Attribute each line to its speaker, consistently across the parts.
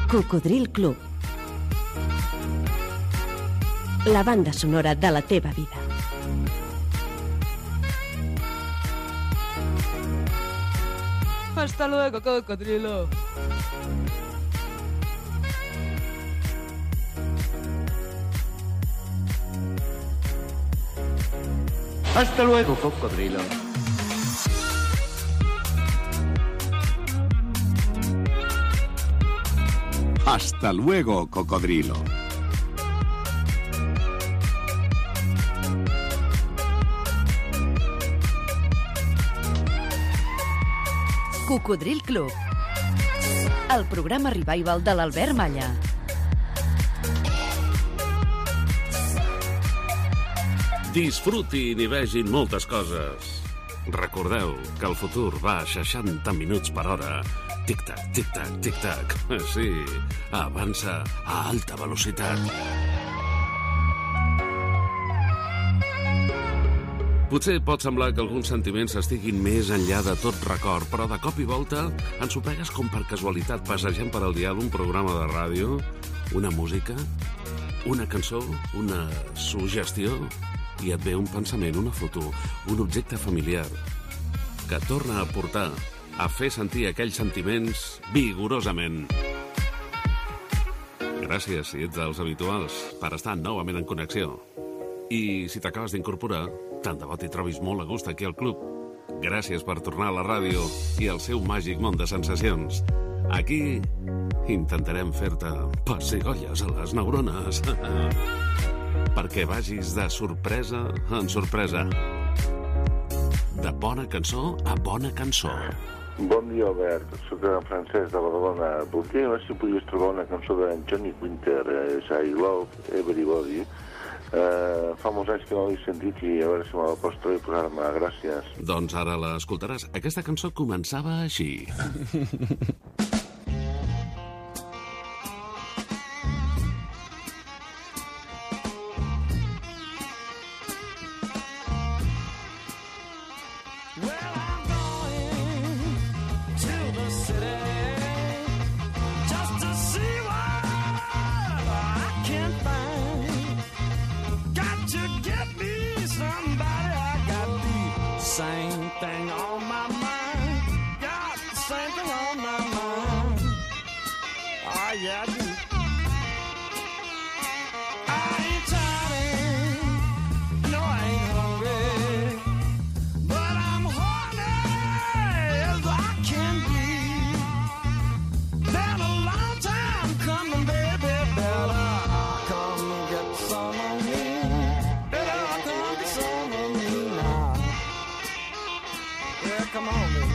Speaker 1: Cocodril Club. La banda sonora de la teva vida.
Speaker 2: Hasta luego, cocodrilo.
Speaker 3: Hasta luego, cocodrilo.
Speaker 4: Hasta luego, cocodrilo.
Speaker 5: Cocodril Club. El programa revival de l'Albert Malla.
Speaker 6: Disfrutin i vegin moltes coses. Recordeu que el futur va a 60 minuts per hora. Tic-tac, tic-tac, tic-tac. Sí, avança a alta velocitat. Potser pot semblar que alguns sentiments estiguin més enllà de tot record, però de cop i volta ensopegues com per casualitat passejant per al dial un programa de ràdio, una música, una cançó, una suggestió, i et ve un pensament, una foto, un objecte familiar que torna a portar a fer sentir aquells sentiments vigorosament. Gràcies, si ets dels habituals, per estar novament en connexió. I si t'acabes d'incorporar, tant de bo t'hi trobis molt a gust aquí al club. Gràcies per tornar a la ràdio i al seu màgic món de sensacions. Aquí intentarem fer-te pessigolles a les neurones perquè vagis de sorpresa en sorpresa. De bona cançó a bona cançó.
Speaker 7: Bon dia, Albert. Soc en Francesc de Badalona. Voldria veure si podies trobar una cançó de Johnny Winter, és I Love Everybody. Fa molts anys que no l'he sentit i a veure si me la pots trobar i posar-me. Gràcies.
Speaker 6: Doncs ara l'escoltaràs. Aquesta cançó començava així.
Speaker 8: Same thing on my mind. Got the same thing on my mind. Oh, yeah, I do. I ain't tired, no, I ain't hungry, but I'm horny as I can be. Been a long time coming, baby, better come and get some of me. Better come get some of me now. Yeah, come on, baby.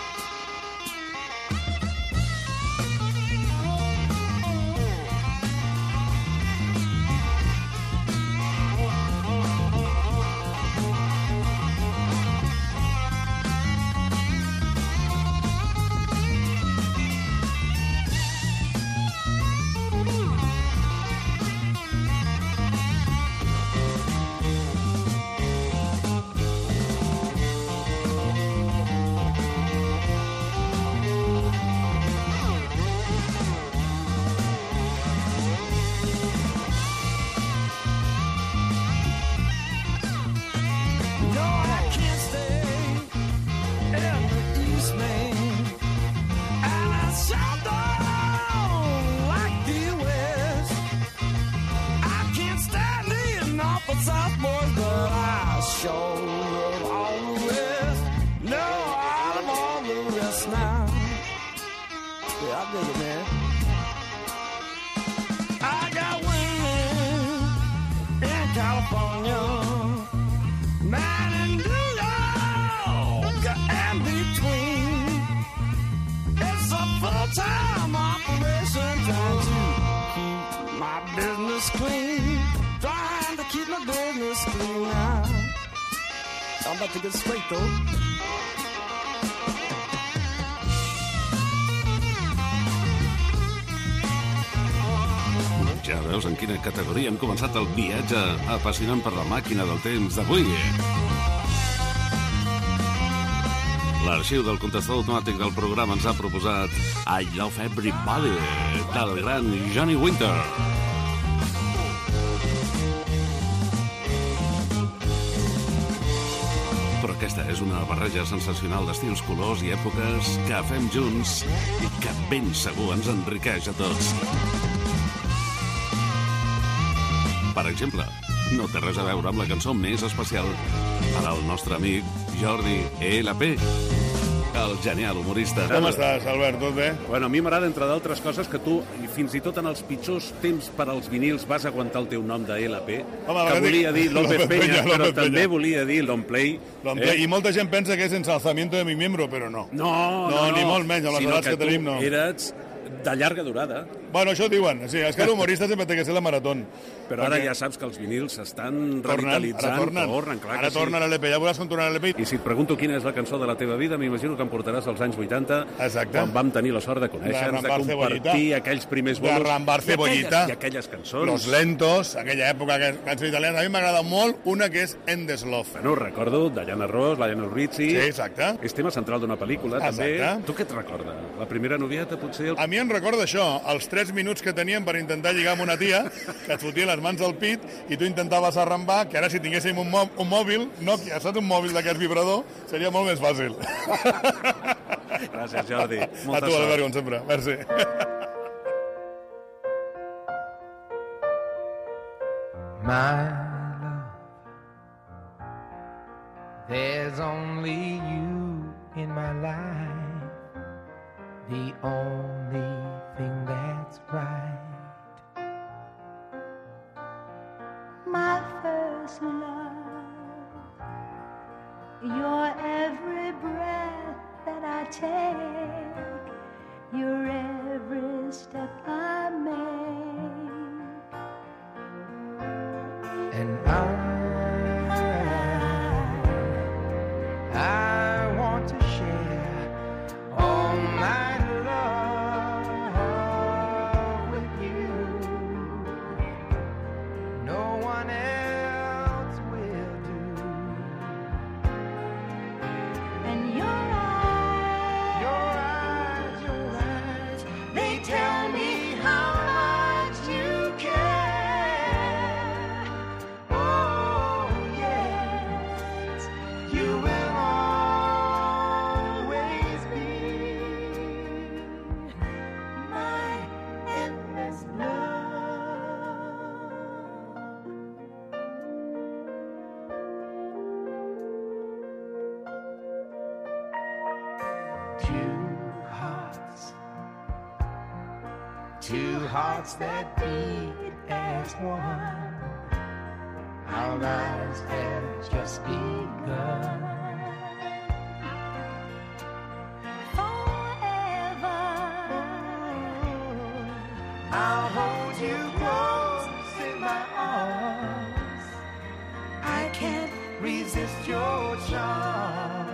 Speaker 8: Full-time operation, trying to keep my business clean. Trying to keep my business clean now. I'm about to get straight though.
Speaker 6: Ja veus en quina categoria hem començat el viatge apassionant per la màquina del temps d'avui. L'arxiu del contestador automàtic del programa ens ha proposat I Love Everybody, del gran Johnny Winter. Però aquesta és una barreja sensacional d'estils, colors i èpoques que fem junts i que ben segur ens enriqueix a tots. Per exemple, no té res a veure amb la cançó més especial per al nostre amic Jordi LP, el genial humorista.
Speaker 2: Com estàs, Albert? Tot bé?
Speaker 9: Bueno, a mi m'agrada, entre d'altres coses, que tu, fins i tot en els pitjors temps per als vinils, vas aguantar el teu nom de LP, que volia dir López Peña, però també volia dir Longplay.
Speaker 2: I molta gent pensa que és ensalzamiento de mi miembro, però no.
Speaker 9: No,
Speaker 2: ni molt menys, amb les edats que tenim, no.
Speaker 9: Eres de llarga durada.
Speaker 2: Bueno, això diuen. Sí, és que l'humorista sempre té que ser la marató.
Speaker 9: Però ara ja saps que els vinils s'estan revitalitzant.
Speaker 2: Tornen,
Speaker 9: clar
Speaker 2: ara
Speaker 9: que sí.
Speaker 2: Tornen a l'LP, ja veuràs com tornen a l'LP.
Speaker 9: I si et pregunto quina és la cançó de la teva vida, m'imagino que em portaràs als anys 80,
Speaker 2: exacte,
Speaker 9: quan vam tenir la sort de conèixer-nos, de compartir aquells primers bolos.
Speaker 2: De Rambar Cebollita.
Speaker 9: I aquelles cançons.
Speaker 2: Los Lentos, aquella època, cançons italianes. A mi m'agrada molt una que és Endless Love.
Speaker 9: Bueno, recordo Diana Ross, Lionel Richie.
Speaker 2: Sí, exacte.
Speaker 9: És tema central d'una pel·lícula, també.
Speaker 2: Exacte.
Speaker 9: Tu què et recorda? La primera novieta, potser?
Speaker 2: A mi em recorda això, els 3 minuts que teníem per intentar lligar amb una tia, que et fotia les mans al pit i tu intentaves arrambar, que ara si tinguéssim un mòbil, Nokia, saps, un mòbil d'aquest vibrador, seria molt més fàcil.
Speaker 9: Gràcies, Jordi.
Speaker 2: A tu, Albert, com sempre. Merci.
Speaker 10: My love, there's only you in my life, the only thing that's right.
Speaker 11: My first love, your every breath that I take, your every step I make,
Speaker 10: and I want to share all my love with you. No one else will do.
Speaker 11: and your eyes, they tell me how much you care. Oh yes, you will always be my endless love.
Speaker 10: Two hearts that beat as one. Our lives have just begun. I'll hold you close in my arms. I can't resist your charms.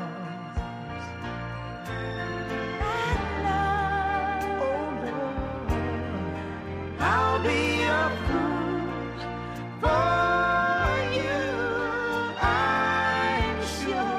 Speaker 10: I'll be a fool for you, I'm sure.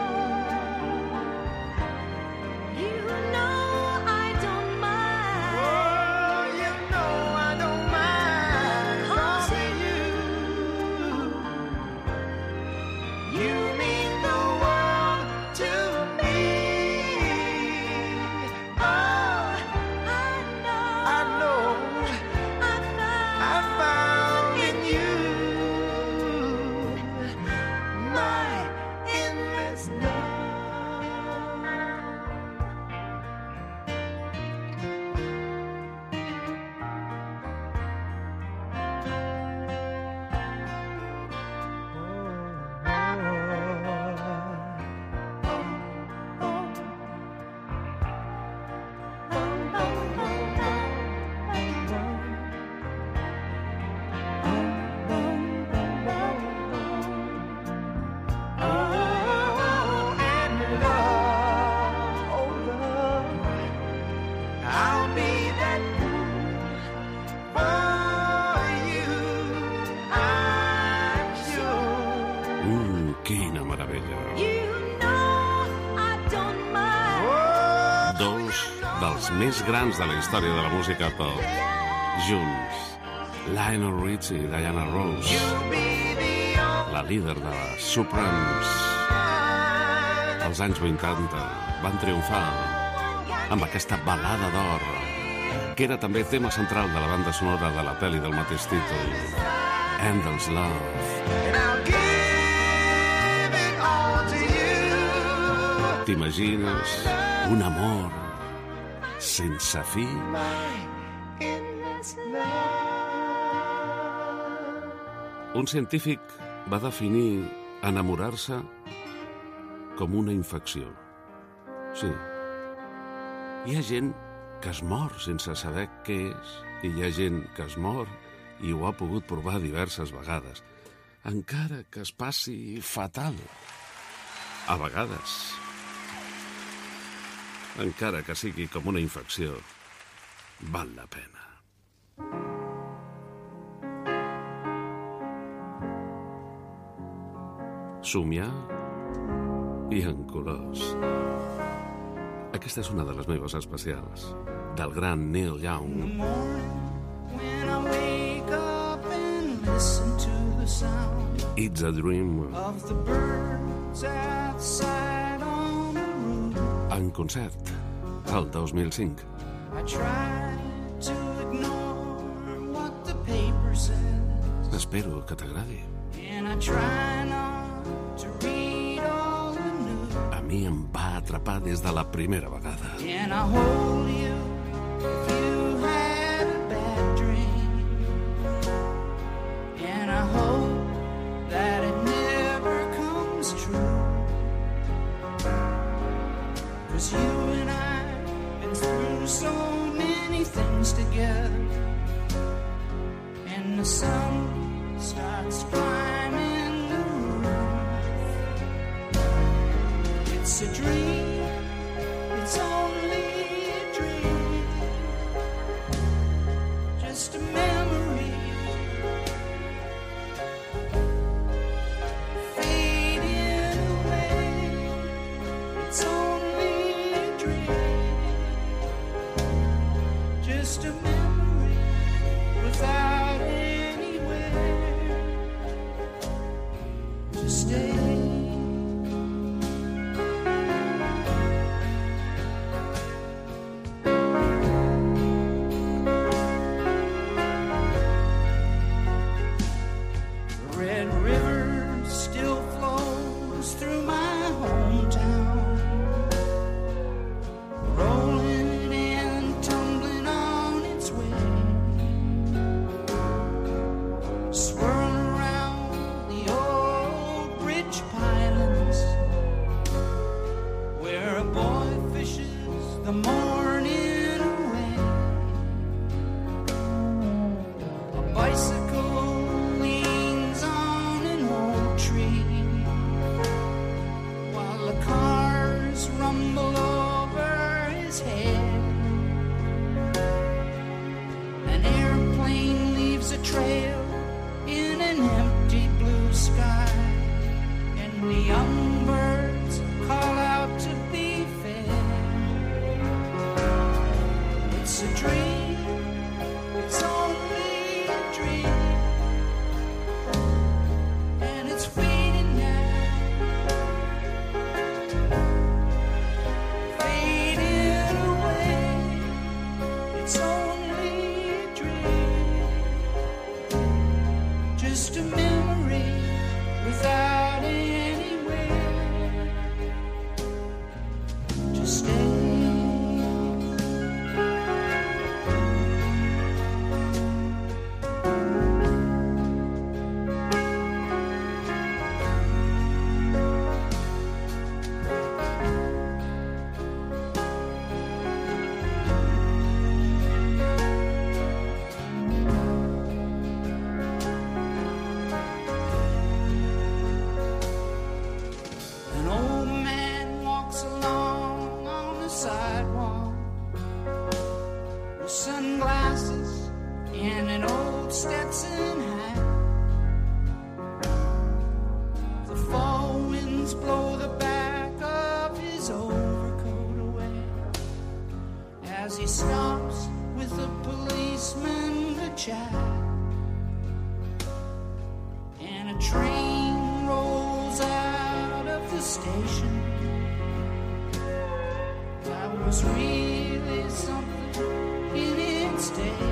Speaker 6: dos dels més grans de la història de la música pop, junts. Lionel Richie i Diana Ross, la líder de les Supremes. Als anys 80 van triomfar amb aquesta balada d'or, que era també tema central de la banda sonora de la pel·li del mateix títol, Endless Love. T'imagines un amor sense fi? Un científic va definir enamorar-se com una infecció. Sí. Hi ha gent que es mor sense saber què és, i hi ha gent que es mor i ho ha pogut provar diverses vegades, encara que es passi fatal. A vegades, encara que sigui com una infecció, val la pena. Somiar i en colors. Aquesta és una de les meves especials, del gran Neil Young. It's a Dream. En concert, el 2005. Espero que t'agradi. A mi em va atrapar des de la primera vegada.
Speaker 10: It's a dream, it's only a dream, just a memory, fading away. It's only a dream, just a memory without anywhere to stay. as he stops with a policeman to chat. And a train rolls out of the station. That was really something in its day.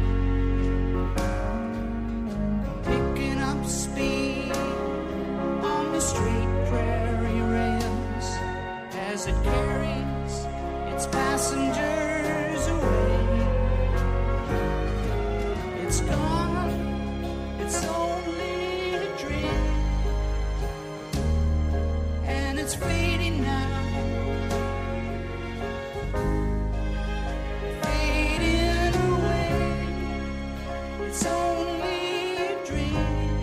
Speaker 10: Picking up speed on the straight prairie rails as it carries its passengers away. It's gone, it's only a dream, and it's fading now. Fading away, it's only a dream,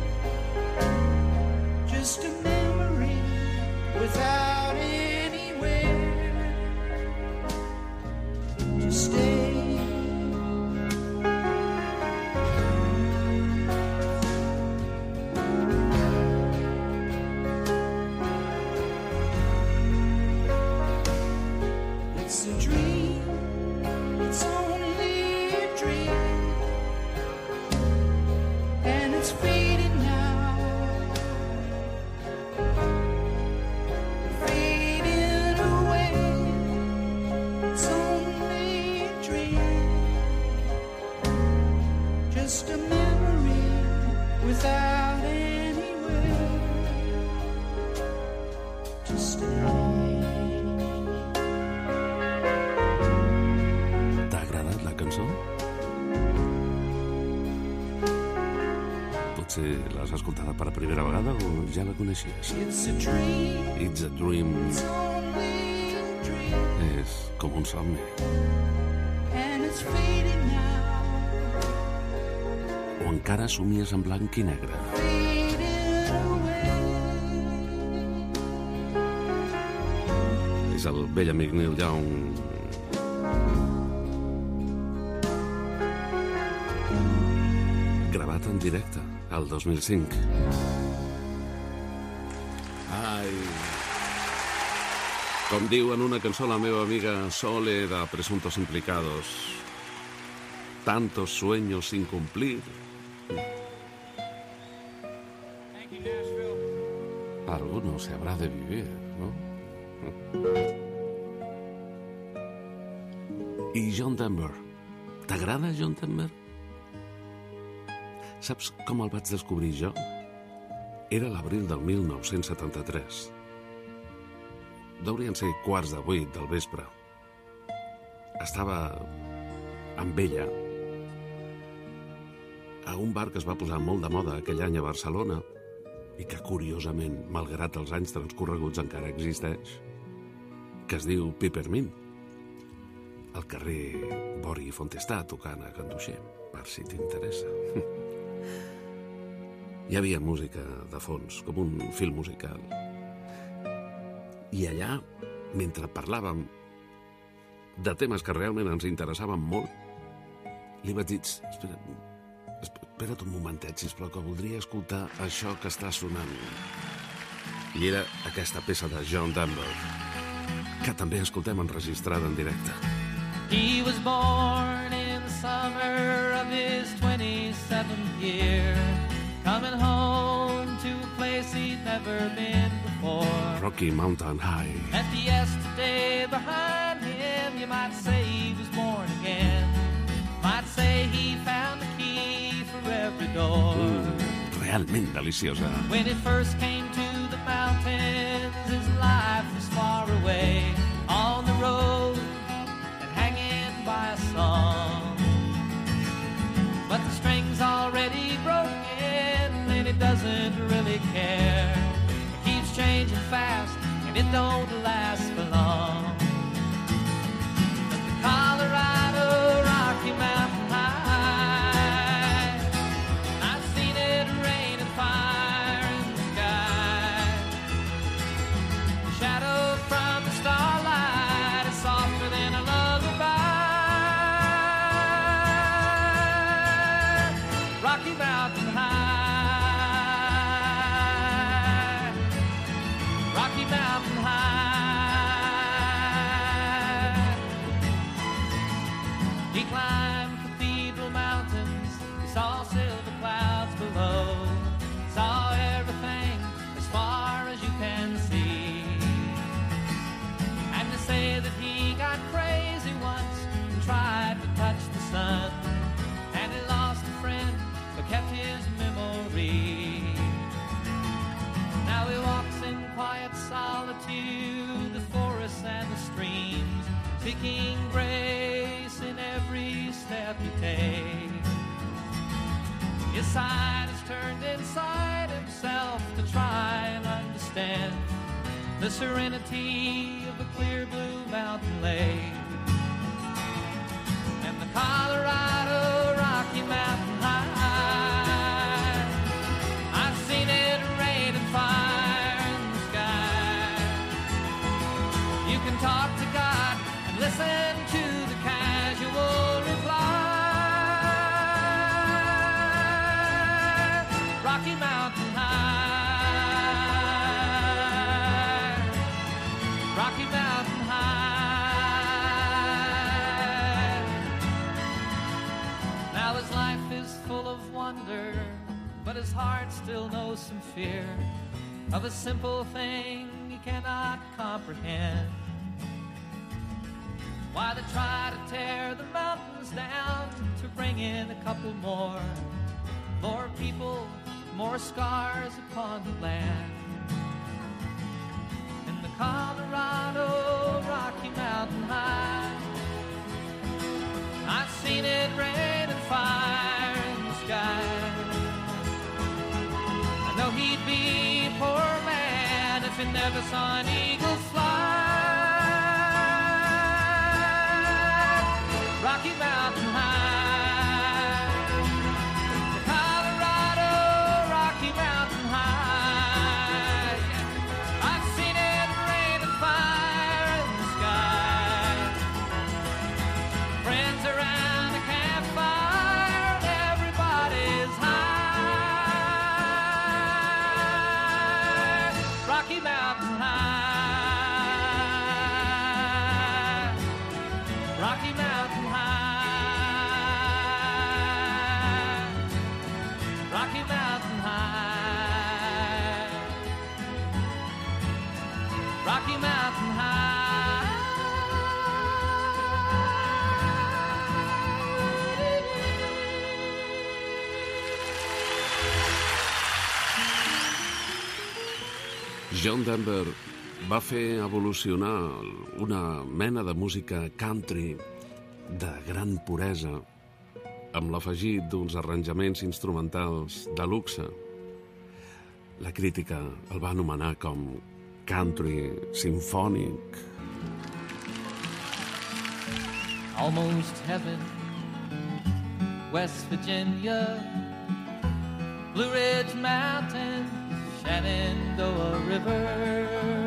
Speaker 10: just a memory without anywhere to stay. It's a dream, it's only a dream, and it's fading now. Fading away, it's only a dream, just a memory without anywhere to stay.
Speaker 6: T'ha agradat la cançó? Potser l'has escoltada per primera vegada o ja la coneixies?
Speaker 10: It's a dream,
Speaker 6: It's a Dream
Speaker 10: it's only a dream,
Speaker 6: és com un somni.
Speaker 10: and it's fading now.
Speaker 6: O encara somies en blanc i negre.
Speaker 10: Fading away.
Speaker 6: És el vell amic Neil Young. Gravat en directe, al 2005. Ai... Com diu en una cançó la meva amiga Sole de Presuntos Implicados, tantos sueños sin cumplir. Alguno se habrá de vivir, ¿no? I John Denver. T'agrada John Denver? Saps com el vaig descobrir jo? Era l'abril del 1973. Deurien ser 7:15 del vespre. Estava amb ella a un bar que es va posar molt de moda aquell any a Barcelona i que, curiosament, malgrat els anys transcorreguts, encara existeix, que es diu Peppermint, al carrer Bori i Fontestà, tocant a Ganduixer, per si t'interessa. Hi havia música de fons, com un film musical. I allà, mentre parlàvem de temes que realment ens interessaven molt, li vaig dir, espera't un momentet, sisplau, que voldria escoltar això que està sonant. I era aquesta peça de John Denver, que també escoltem enregistrada en directe.
Speaker 12: He was born in the summer of his 27th year, coming home to a place he'd never been before.
Speaker 6: Rocky Mountain High.
Speaker 12: Left yesterday behind him, you might say he was born again. Might say he found the key for every door.
Speaker 6: Realment deliciosa.
Speaker 12: When he first came to the mountains, his life was far away, on the road and hanging by a song. But the string's already broken and he doesn't really care. It keeps changing fast and it don't last for long. But the Colorado Rocky Mountain High, I've seen it rain and fire in the sky. The shadow from the starlight is softer than a lullaby. Rocky Mountain High, Rocky Mountain High. side has turned inside himself to try and understand the serenity of the clear blue mountain lake and the Colorado Rocky Mountain High. I've seen it rain and fire in the sky. You can talk to God and listen to the casual reply. Rocky Mountain High, Rocky Mountain High. Now his life is full of wonder, but his heart still knows some fear of a simple thing he cannot comprehend. Why they try to tear the mountains down to bring in a couple more people, more scars upon the land. In the Colorado Rocky Mountain High, I've seen it rain and fire in the sky. I know he'd be a poor man if he never saw an eagle fly. Rocky Mountain High, the Colorado Rocky Mountain High. I've seen it rain and fire in the sky. Friends around a campfire and everybody's high. Rocky Mountain High, Rocky Mountain High, Rocky Mountain High, Rocky Mountain High.
Speaker 6: John Denver va fer evolucionar una mena de música country de gran puresa amb l'afegit d'uns arranjaments instrumentals de luxe. La crítica el va anomenar com country symphonic.
Speaker 12: Almost heaven, West Virginia, Blue Ridge Mountains, Shenandoah River.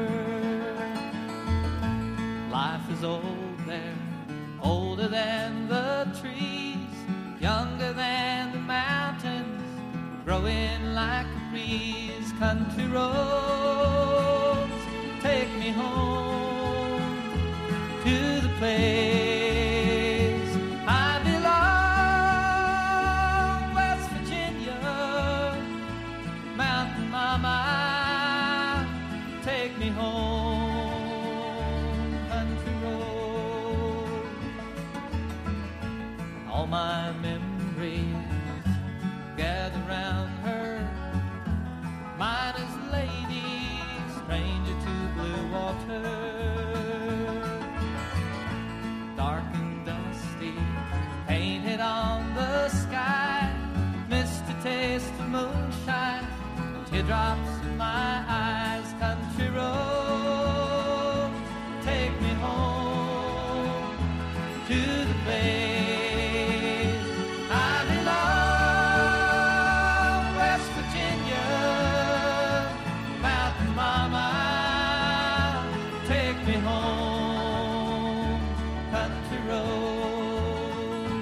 Speaker 12: Life is old there, older than the trees, younger than the mountains, growing like a breeze. Country roads take me home to the place I belong. West Virginia, Mountain Mama, take me home. Country road, all my memories gather round her. Mine is lady, stranger to blue water. Dark and dusty, painted on the sky, misty taste of moonshine, teardrops in my eyes. Country road, take me home to the place I belong. West Virginia, Mountain Mama, take me home. Country road,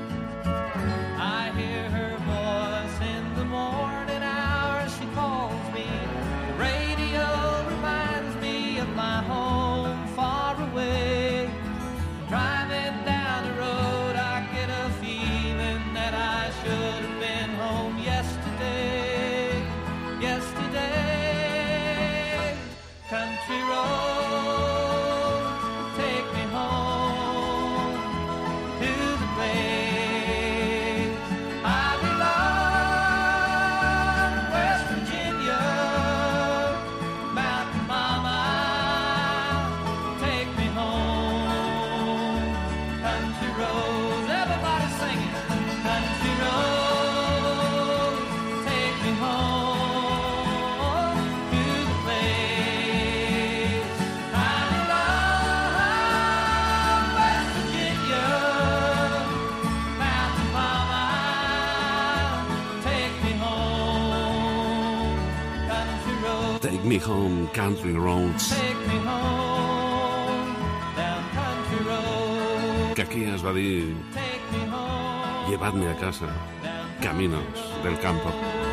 Speaker 12: I hear her voice in the morning hours. She calls me. The radio reminds me of my home far away. Driving down the road, I get a feeling that I should have been home yesterday. Yesterday, country road, take me home.
Speaker 6: Me Home, Country Roads.
Speaker 12: Take me home, down country road.
Speaker 6: Que aquí es va dir
Speaker 12: Take me home,
Speaker 6: Llevadme a casa, Caminos del Campo.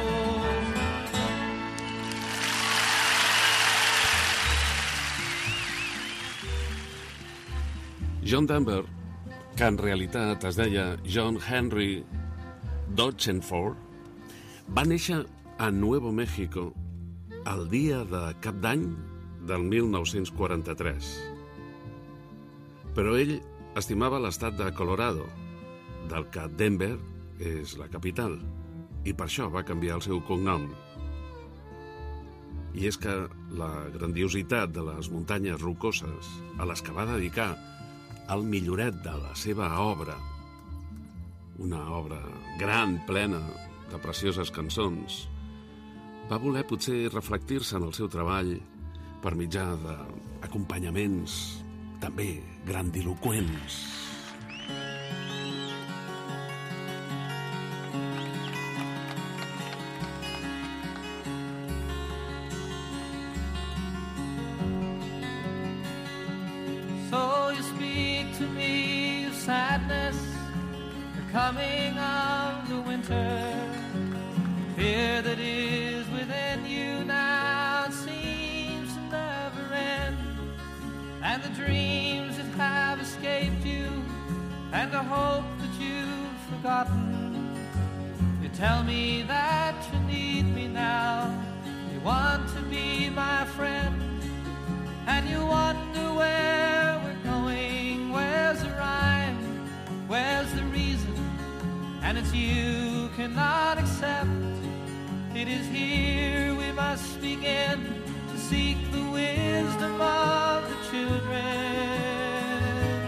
Speaker 6: John Denver, que en realitat es deia John Henry Dodgenford, va néixer a Nuevo México el dia de Cap d'Any del 1943. Però ell estimava l'estat de Colorado, del que Denver és la capital, i per això va canviar el seu cognom. I és que la grandiositat de les muntanyes rocoses a les que va dedicar el milloret de la seva obra, una obra gran, plena de precioses cançons, va voler potser reflectir-se en el seu treball per mitjà d'acompanyaments també grandiloqüents.
Speaker 12: So you speak to me of sadness, the coming of the winter. Fear that is within you now seems to never end, and the dreams that have escaped you, and the hope that you've forgotten. You tell me that you need me now, you want to be my friend, and you wonder where we're going. Where's the rhyme? Where's the reason? And it's you cannot accept. It is here we must begin to seek the wisdom of the children,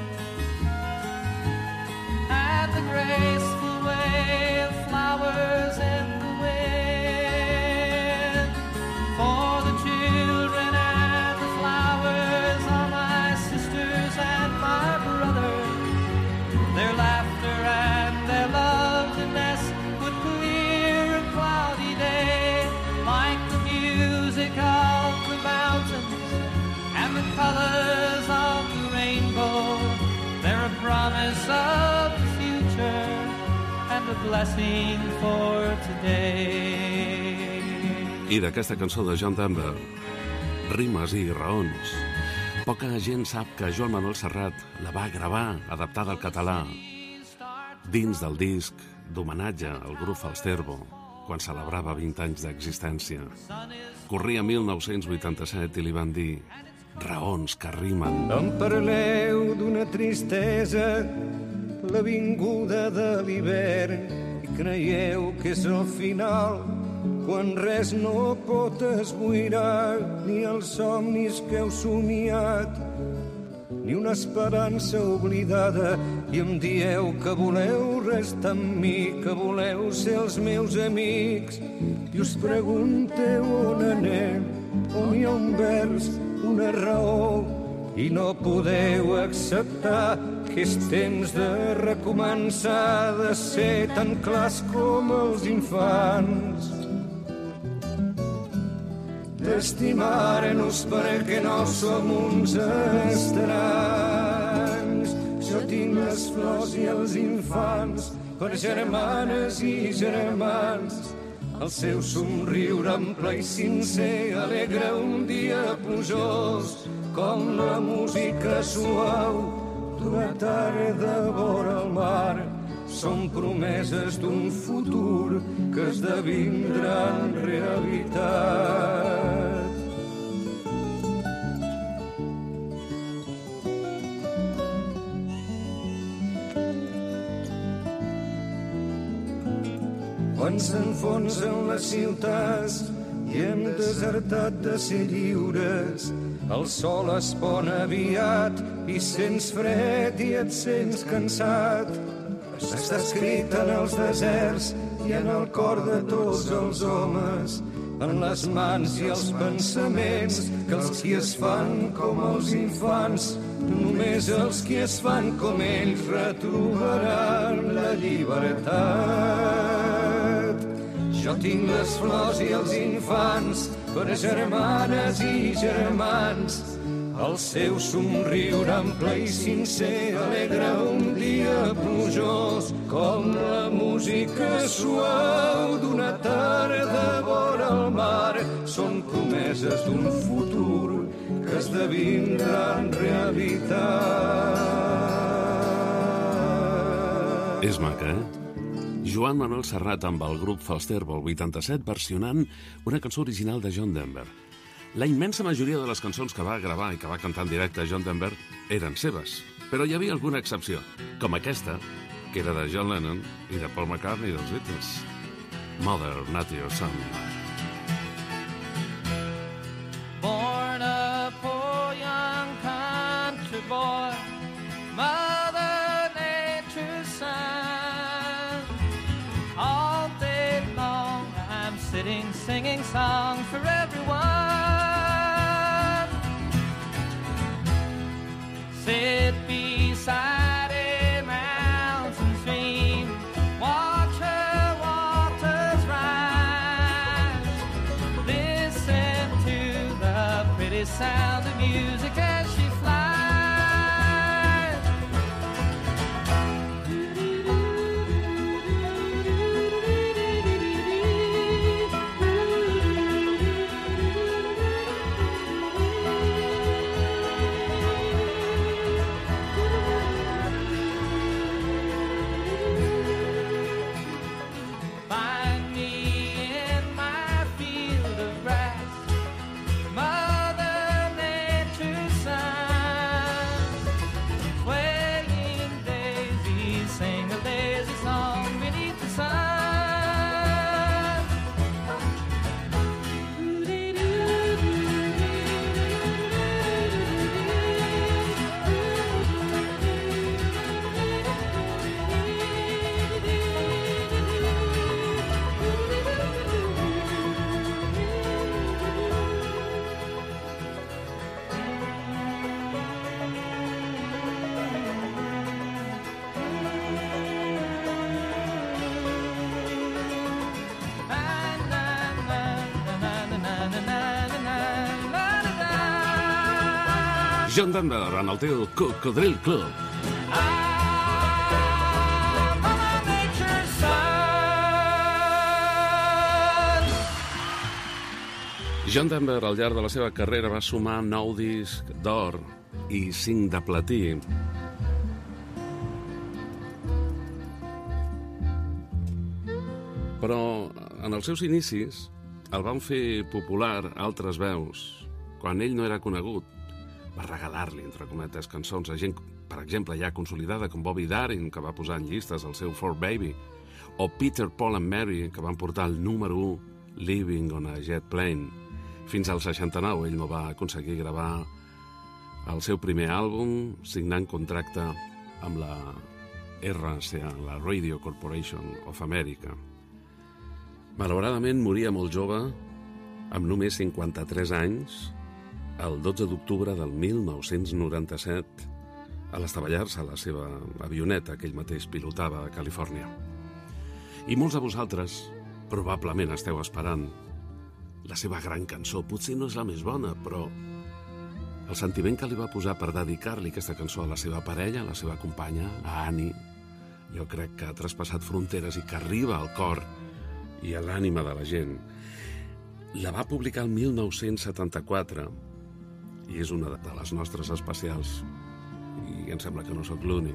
Speaker 12: and the graceful way of flowers in the wind. For the children and the flowers are my sisters and my brothers. Their laughter and their loveliness would clear a cloudy day, like the music of the mountains and the colors of the rainbow. They're a promise of the future and a blessing for today.
Speaker 6: I d'aquesta cançó de John Denver, Rimes i raons, poca gent sap que Joan Manuel Serrat la va gravar adaptada al català dins del disc d'homenatge al grup Falsterbo quan celebrava 20 anys d'existència. Corria 1987 i li van dir raons que rimen.
Speaker 13: Em parleu d'una tristesa, la vinguda de l'hivern, i creieu que és el final, quan res no pot esboirar ni els somnis que heu somiat, ni una esperança oblidada, i em dieu que voleu restar amb mi, que voleu ser els meus amics, i us pregunteu on anem, on hi ha un vers, una raó, i no podeu acceptar que és temps de recomençar, de ser tan clars com els infants, d'estimar-nos perquè no som uns estranys. Jo tinc les flors i els infants per germanes i germans. El seu somriure ample i sincer alegra un dia plujós, com la música suau d'una tarda vora el mar. Són promeses d'un futur que esdevindrà en realitat. Quan s'enfonsen les ciutats i hem desertat de ser lliures, el sol es pon aviat i sents fred i et sents cansat. Està escrit en els deserts i en el cor de tots els homes, en les mans i els pensaments, que els qui es fan com els infants, només els qui es fan com ells retrobaran la llibertat. Jo tinc les flors i els infants per germanes i germans. El seu somriure ample i sincer alegra un dia plujós, com la música suau d'una tarda vora el mar. Són promeses d'un futur que esdevindran realitat.
Speaker 6: És maca, eh? Joan Manuel Serrat amb el grup Falsterbo, el 87, versionant una cançó original de John Denver. La immensa majoria de les cançons que va gravar i que va cantar en directe John Denver eren seves, però hi havia alguna excepció, com aquesta, que era de John Lennon i de Paul McCartney dels Beatles. Mother, Not Your Son.
Speaker 12: Born a poor young country boy, Mother Nature's son. All day long I'm sitting singing songs for everyone. Sit beside a mountain stream, watch her waters rise, listen to the pretty sound of music as she flies. Find me in my field of grass, Mother Nature's son. Swaying daisies sing a lazy song beneath the sun.
Speaker 6: John Denver en el teu Cocodril Club.
Speaker 12: Mother Nature's son.
Speaker 6: John Denver, al llarg de la seva carrera, va sumar 9 discs d'or i 5 de platí. Però en els seus inicis el van fer popular altres veus. Quan ell no era conegut, va regalar-li, entre cometes, cançons a gent, per exemple, ja consolidada, com Bobby Darin, que va posar en llistes el seu For Baby, o Peter, Paul and Mary, que van portar el número 1, Living on a Jet Plane. Fins al 69 ell no va aconseguir gravar el seu primer àlbum, signant contracte amb la RCA, la Radio Corporation of America. Malauradament moria molt jove, amb només 53 anys, el 12 d'octubre del 1997, a l'estavellar-se a la seva avioneta que ell mateix pilotava a Califòrnia. I molts de vosaltres probablement esteu esperant la seva gran cançó. Potser no és la més bona, però el sentiment que li va posar per dedicar-li aquesta cançó a la seva parella, a la seva companya, a Annie, jo crec que ha traspassat fronteres i que arriba al cor i a l'ànima de la gent. La va publicar el 1974 i és una de les nostres especials, i em sembla que no sóc l'únic.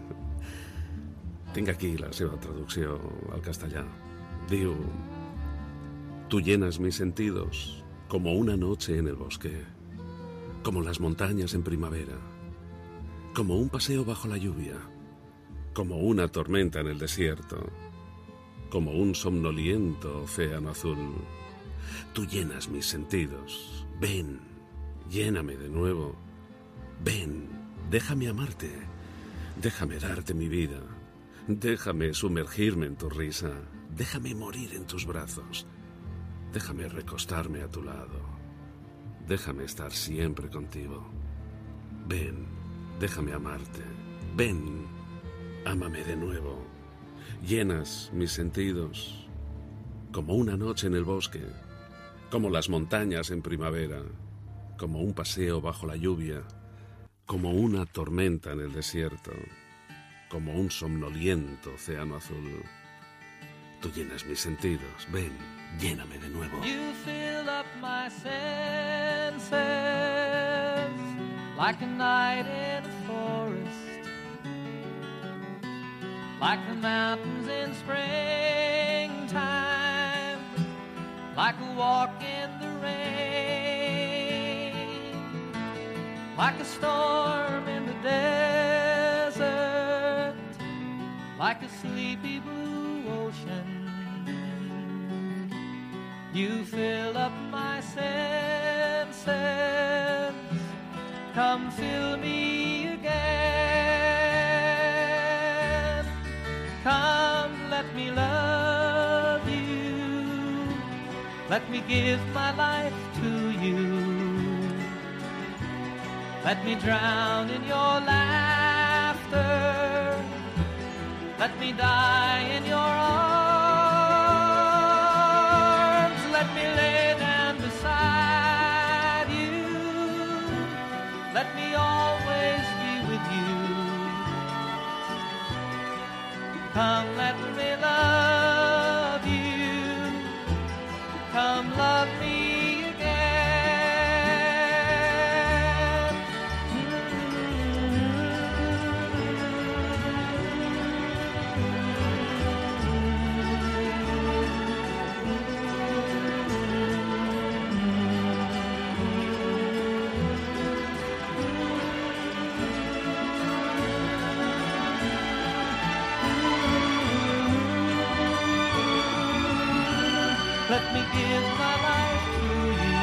Speaker 6: Tinc aquí la seva traducció al castellà. Diu: tú llenas mis sentidos como una noche en el bosque, como las montañas en primavera, como un paseo bajo la lluvia, como una tormenta en el desierto, como un somnoliento océano azul. Tú llenas mis sentidos. Ven, lléname de nuevo. Ven, déjame amarte. Déjame darte mi vida. Déjame sumergirme en tu risa. Déjame morir en tus brazos. Déjame recostarme a tu lado. Déjame estar siempre contigo. Ven, déjame amarte. Ven, ámame de nuevo. Llenas mis sentidos como una noche en el bosque, como las montañas en primavera, como un paseo bajo la lluvia, como una tormenta en el desierto, como un somnoliento océano azul. Tú llenas mis sentidos, ven, lléname de nuevo.
Speaker 12: You fill up my senses like a night in a forest, like the mountains in springtime, like a walk in the rain, like a storm in the desert, like a sleepy blue ocean. You fill up my senses, come fill me again. Come, let me love you, let me give my life to you. Let me drown in your laughter, let me die in your arms, let me lay down beside you, let me always be with you. Come, let me love you, come love me again. Let me give my life to you.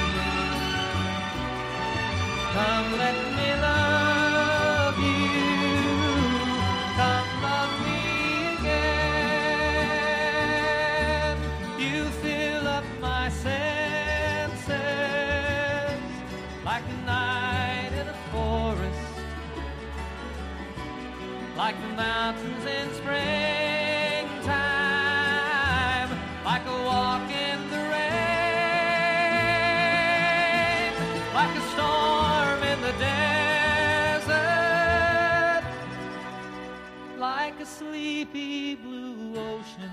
Speaker 12: Come, let me love you. Come, love me again. You fill up my senses like a night in a forest, like the mountains in springtime, like a walk in the rain, like a storm in the desert, like a sleepy blue ocean.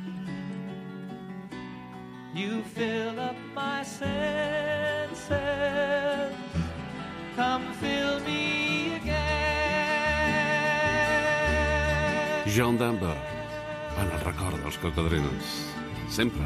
Speaker 12: You fill up my senses, come fill me again.
Speaker 6: John Denver, en el record dels cocodrilos. Sempre.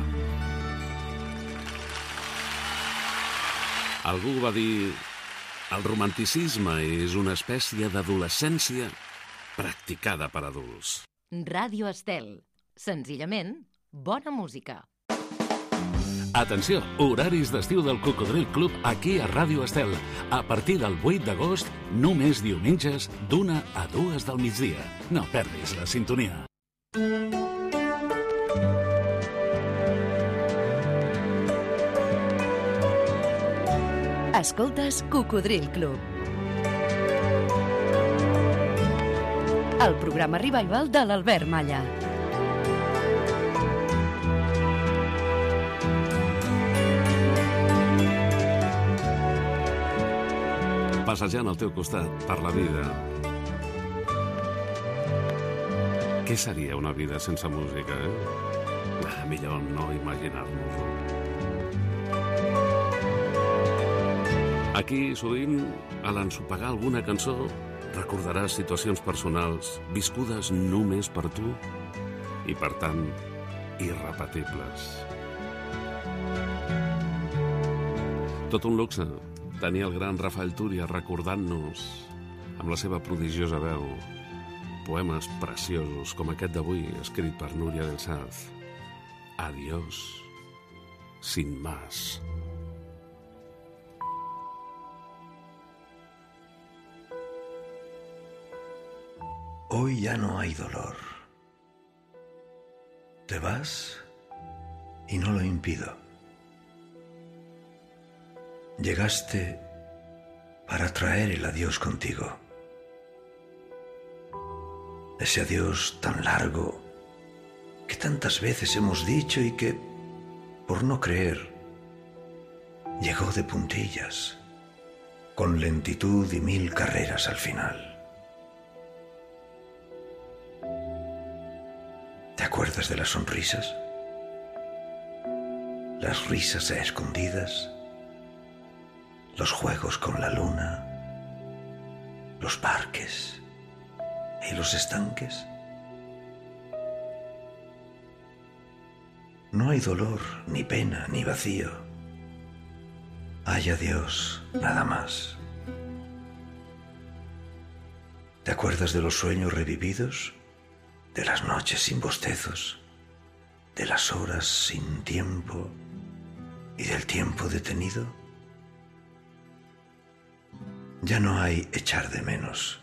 Speaker 6: Algú va dir: el romanticisme és una espècie d'adolescència practicada per adults.
Speaker 5: Ràdio Estel. Senzillament, bona música.
Speaker 6: Atenció, horaris d'estiu del Cocodril Club aquí a Ràdio Estel. A partir del 8 d'agost, només diumenges d'1 a 2 del migdia. No perdis la sintonia.
Speaker 5: Escoltes Cocodril Club. El programa revival de l'Albert Malla.
Speaker 6: Passejant al teu costat per la vida. Què seria una vida sense música, millor no imaginar-nos-ho. Aquí, sovint, a l'ensopegar alguna cançó, recordaràs situacions personals viscudes només per tu i, per tant, irrepetibles. Tot un luxe tenir el gran Rafael Túria recordant-nos, amb la seva prodigiosa veu, poemes preciosos com aquest d'avui, escrit per Núria del Saz. Adiós, sin más.
Speaker 14: Hoy ya no hay dolor. Te vas y no lo impido. Llegaste para traer el adiós contigo. Ese adiós tan largo que tantas veces hemos dicho y que, por no creer, llegó de puntillas, con lentitud y 1000 carreras al final. ¿Te acuerdas de las sonrisas? Las risas a escondidas, los juegos con la luna, los parques y los estanques. No hay dolor, ni pena, ni vacío. Hay adiós, nada más. ¿Te acuerdas de los sueños revividos? De las noches sin bostezos, de las horas sin tiempo y del tiempo detenido. Ya no hay echar de menos.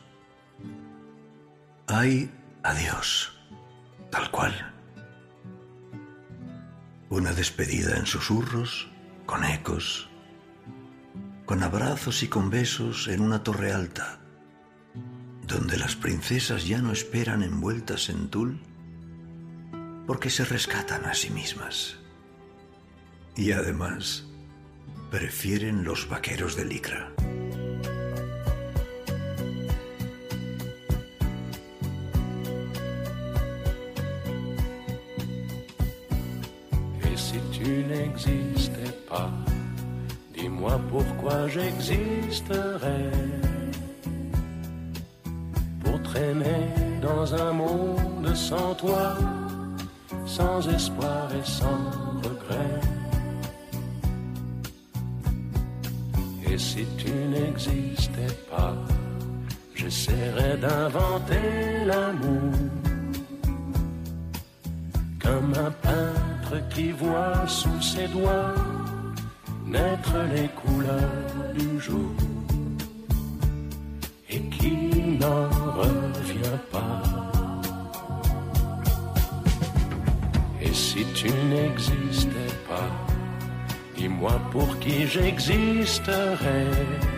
Speaker 14: Hay adiós, tal cual. Una despedida en susurros, con ecos, con abrazos y con besos en una torre alta, donde las princesas ya no esperan envueltas en tul, porque se rescatan a sí mismas. Y además, prefieren los vaqueros de licra.
Speaker 15: Et si tu n'existais pas, dis-moi pourquoi j'existerais. Traîner dans un monde sans toi, sans espoir et sans regret. Et si tu n'existais pas, j'essaierais d'inventer l'amour, comme un peintre qui voit sous ses doigts naître les couleurs du jour et qui n'en revient pas. Et si tu n'existais pas, dis-moi pour qui j'existerais.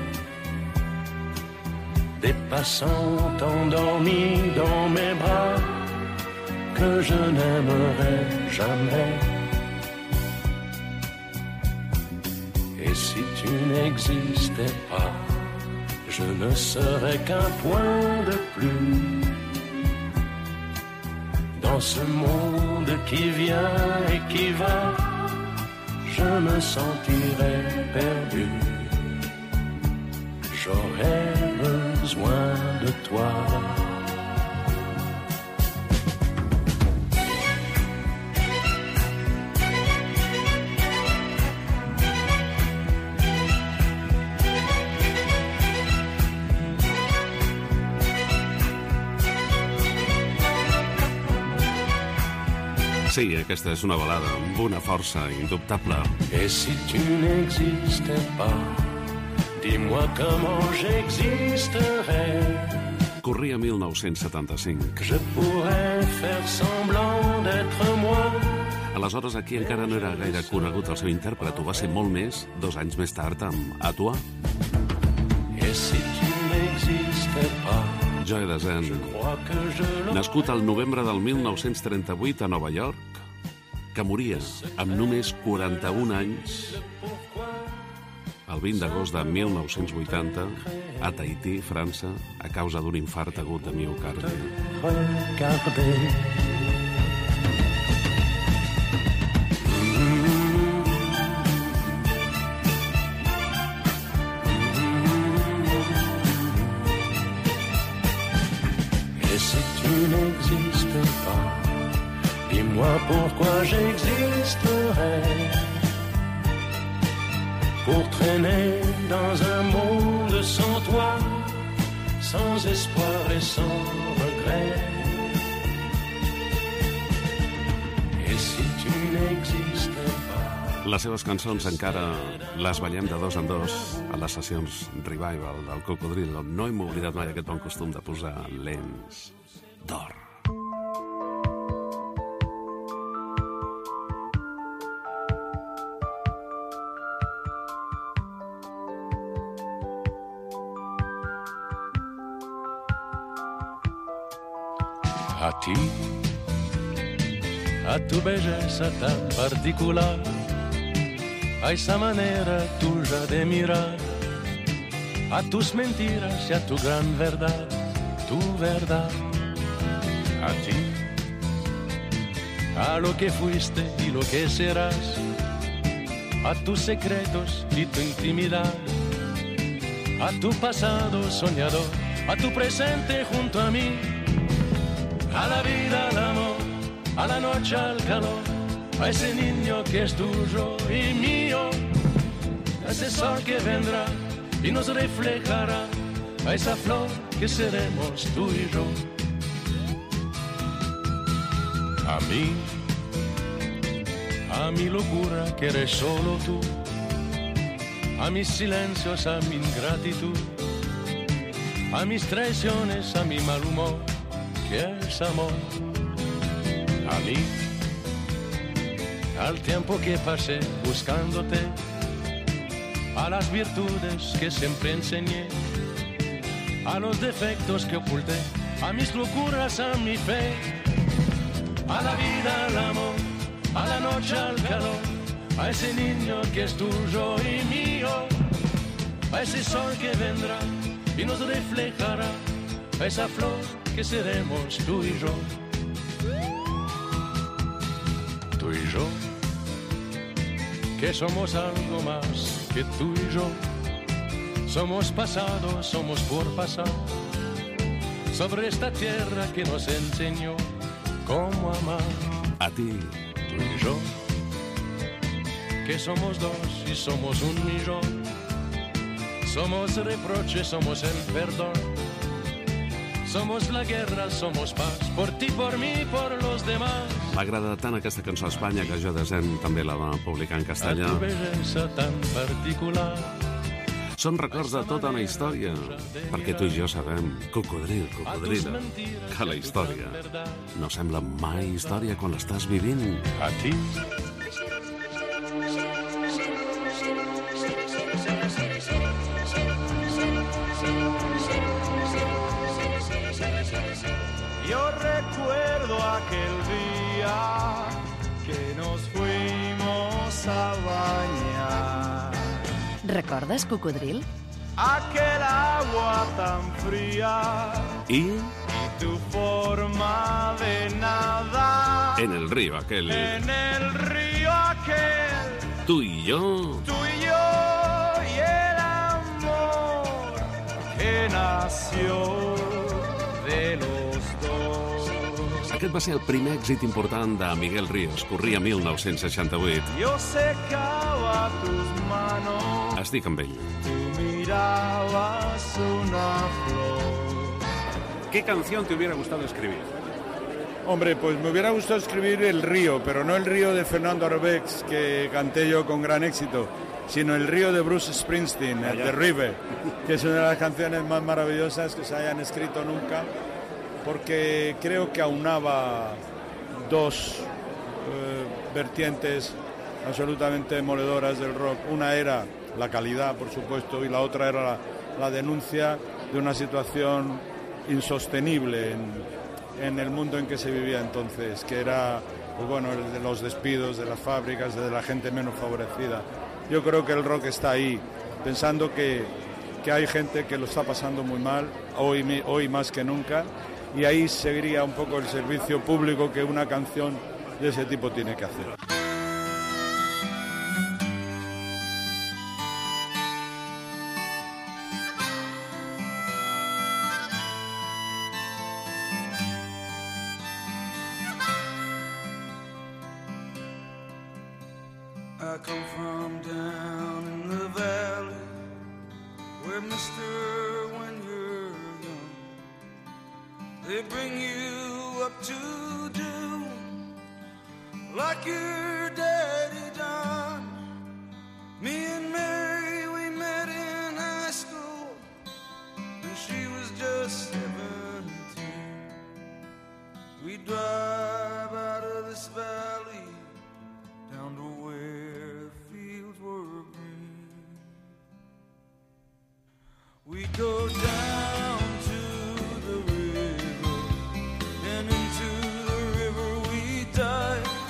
Speaker 15: Des passants endormis dans mes bras que je n'aimerais jamais. Et si tu n'existais pas, je ne serais qu'un point de plus dans ce monde qui vient et qui va. Je me sentirais perdu. J'aurais besoin de toi.
Speaker 6: Sí, aquesta és una balada amb una força indubtable.
Speaker 15: Et si tu n'existais pas, dis-moi comment j'existerais.
Speaker 6: Corria 1975.
Speaker 15: Je pourrais faire semblant d'être moi.
Speaker 6: Aleshores, aquí encara no era gaire conegut el seu intèrpret. Ho va ser molt més 2 anys més tard amb A Toi.
Speaker 15: Et si tu n'existais pas,
Speaker 6: Joe Dassin, nascut al novembre del 1938 a Nova York, que moria amb només 41 anys el 20 d'agost de 1980 a Tahití, França, a causa d'un infart agut de miocardi.
Speaker 15: N'existe pas. Dis-moi pourquoi j'existerais. Pour traîner dans un monde sans toi, sans espoir et sans regret. Et si tu n'existais pas.
Speaker 6: Les seves cançons encara les ballem de 2 en 2 a les sessions Revival del Cocodrilo. No hem oblidat mai aquest bon costum de posar lents d'or.
Speaker 15: Hattie, a tu belleza tan particular, a esa manera tuya de mirar, a tus mentiras y a tu gran verdad, tu verdad, a ti, a lo que fuiste y lo que serás, a tus secretos y tu intimidad, a tu pasado soñador, a tu presente junto a mí, a la vida, al amor, a la noche, al calor, a ese niño que es tuyo y mío, a ese sol que vendrá y nos reflejará, a esa flor que seremos tú y yo. A mi locura que eres solo tú, a mis silencios, a mi ingratitud, a mis traiciones, a mi mal humor, que es amor. A mí, al tiempo que pasé buscándote, a las virtudes que siempre enseñé, a los defectos que oculté, a mis locuras, a mi fe, a la vida, al amor, a la noche, al calor, a ese niño que es tuyo y mío, a ese sol que vendrá y nos reflejará, a esa flor que seremos tú y yo. Tú y yo, que somos algo más que tú y yo, somos pasado, somos por pasar, sobre esta tierra que nos enseñó cómo amar.
Speaker 6: A ti,
Speaker 15: tú y yo, que somos dos y somos un millón, somos reproche, somos el perdón, somos la guerra, somos paz, por ti, por mí, por los demás.
Speaker 6: M'agrada tant aquesta cançó a Espanya que jo desem també la va publicar en castellà.
Speaker 15: A tu bellesa tan particular.
Speaker 6: Són records de tota una història, perquè tu i jo sabem, cocodril, cocodrila, que la història no sembla mai història quan l'estàs vivint.
Speaker 15: A ti.
Speaker 16: Yo recuerdo aquel día que nos fuimos a bañar.
Speaker 5: ¿Recordes, cocodril?
Speaker 16: Aquel agua tan fría
Speaker 6: ¿Y?
Speaker 16: tu forma de nadar.
Speaker 6: En el río aquel.
Speaker 16: En el río aquel.
Speaker 6: Tú y yo.
Speaker 16: Tú y yo y el amor que nació de los dos.
Speaker 6: Aquest va ser el primer èxit important de Miguel Ríos. Corria 1968.
Speaker 16: Yo secaba tus manos.
Speaker 6: Estic amb ell.
Speaker 16: Tú mirabas una flor.
Speaker 9: ¿Qué canción te hubiera gustado escribir?
Speaker 17: Hombre, pues me hubiera gustado escribir El Río, pero no El Río de Fernando Arbex, que canté yo con gran éxito, sino El Río de Bruce Springsteen, The River, que es una de las canciones más maravillosas que se hayan escrito nunca, porque creo que aunaba dos vertientes absolutamente demoledoras del rock. Una era la calidad, por supuesto, y la otra era la denuncia de una situación insostenible en el mundo en que se vivía entonces, que era, pues bueno, el de los despidos de las fábricas, de la gente menos favorecida. Yo creo que el rock está ahí, pensando que hay gente que lo está pasando muy mal, hoy más que nunca, y ahí seguiría un poco el servicio público que una canción de ese tipo tiene que hacer.
Speaker 16: I come from down in the valley, where mister, when you're young, they bring you up to do like your daddy done. Me and Mary, we met in high school, and she was just 17. We drive out of this valley down to where fields were green. We go down to the river, and into the river we dive.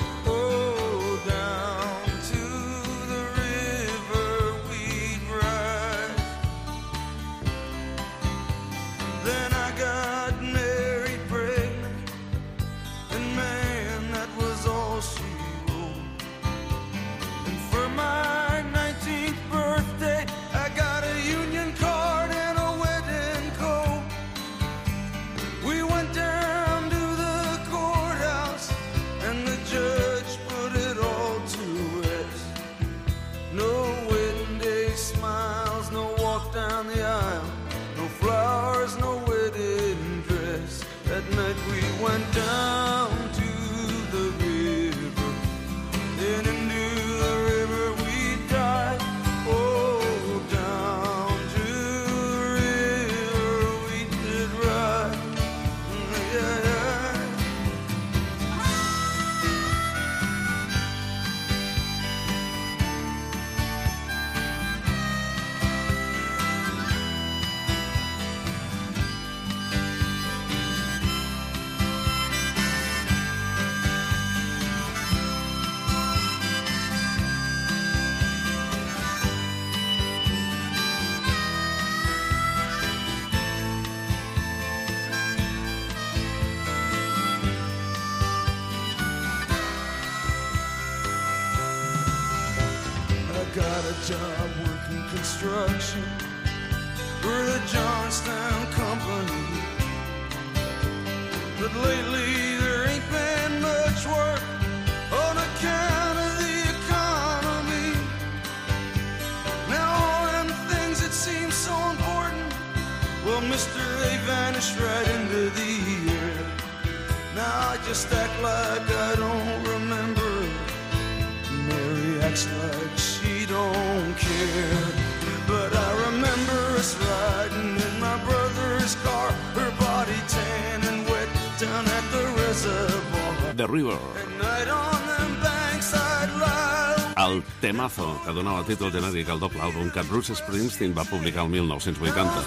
Speaker 16: but lately there ain't been much work on account of the economy. Now all them things that seem so important, well, mister, they vanished right into the air. Now I just act like I don't remember. Mary acts like she don't care. But I remember us riding in my brother's car, her body tan and wet down at the reservoir.
Speaker 6: The River.
Speaker 16: At night on them banks I'd lie.
Speaker 6: El temazo que donava títol genèric al doble àlbum que Bruce Springsteen va publicar el 1980.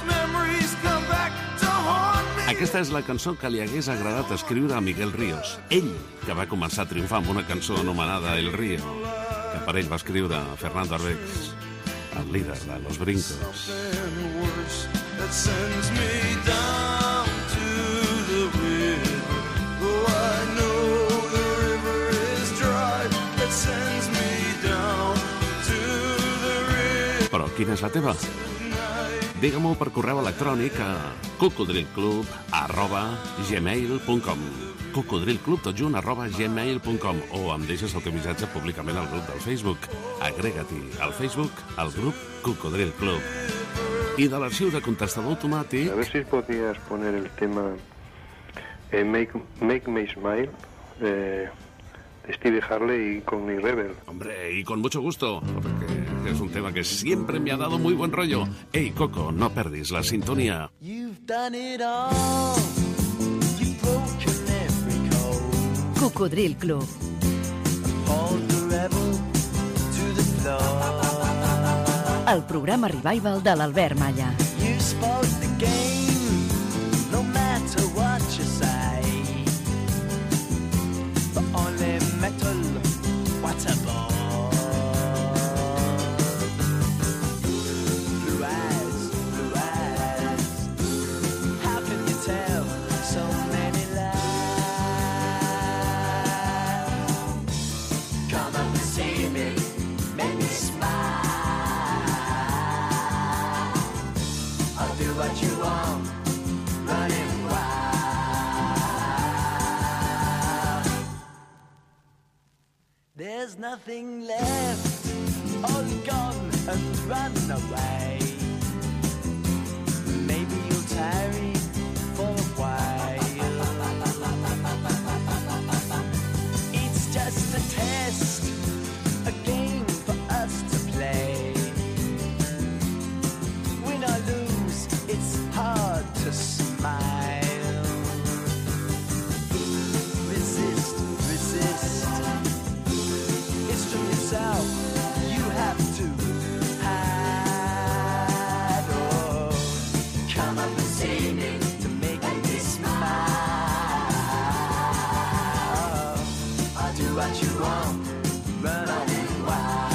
Speaker 6: Aquesta és la cançó que li hagués agradat escriure a Miguel Ríos, ell, que va començar a triomfar amb una cançó anomenada El Río, que per ell va escriure Fernando Arbex, el líder de Los Brincos. Però quina és la teva? Digue-m'ho per correu electrònic a cocodrilclub@gmail.com cocodrilclub@gmail.com o em deixes el teu missatge públicament al grup del Facebook. Agrega-t'hi al Facebook al grup Cocodril Club. I de l'arxiu de contestador automàtic...
Speaker 18: A ver si podías poner el tema Make Me Smile de Steve Harley y Connie Rebel.
Speaker 6: Hombre, y con mucho gusto, porque es un tema que siempre me ha dado muy buen rollo. Ey, Coco, no perdis la sintonía.
Speaker 11: You've done it all. You've broken every code.
Speaker 5: Cocodril Club.
Speaker 11: Pulled the rebel to the floor.
Speaker 5: El programa Revival de l'Albert Malla.
Speaker 11: You spoke the game, no matter what you say. But only metal, what a bore. Blue eyes, how can you tell so many lies? Come up and see me, make me smile. I'll do what you want, running wild. There's nothing left, all gone and run away. Maybe you'll tarry for a while. It's just a test, a game for us to play. Win or lose, it's hard to smile. Resist, resist. It's from yourself, you have to hide. Oh, come up and see me to make me smile. I'll do what you want, run on and wild.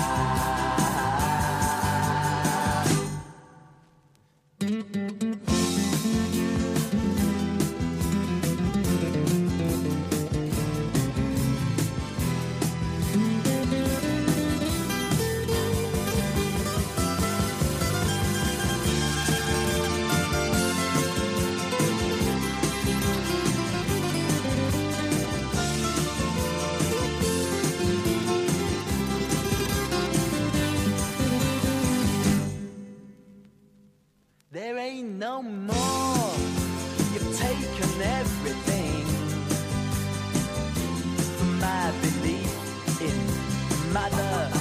Speaker 11: There ain't no more. You've taken everything from my belief in Mother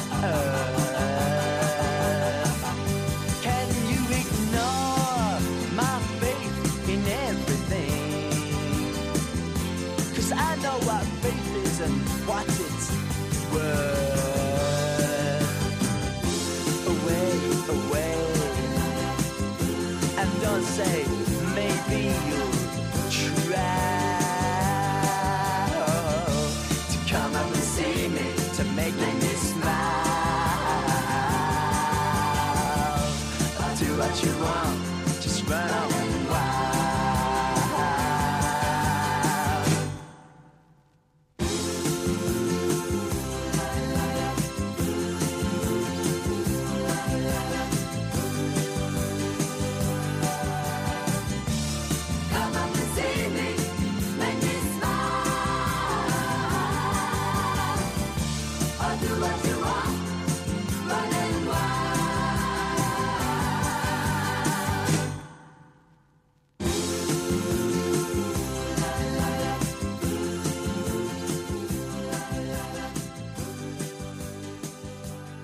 Speaker 11: Earth. Can you ignore my faith in everything? 'Cause I know what faith is and what it's worth. Away, away. And don't say, maybe you'll try to come up and see me, to make me smile. I'll do what you want, just run away.